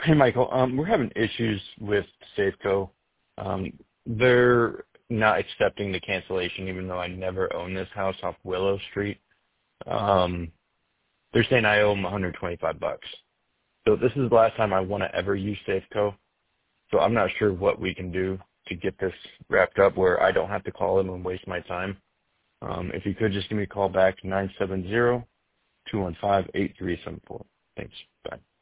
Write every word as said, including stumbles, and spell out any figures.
Hey, Michael. Um, we're having issues with Safeco. Um, they're not accepting the cancellation, even though I never owned this house off Willow Street. Um, they're saying I owe them one hundred twenty-five bucks. So this is the last time I want to ever use Safeco. So I'm not sure what we can do to get this wrapped up where I don't have to call them and waste my time. Um, if you could just give me a call back, nine seven zero, two one five, eight three seven four. Thanks. Bye.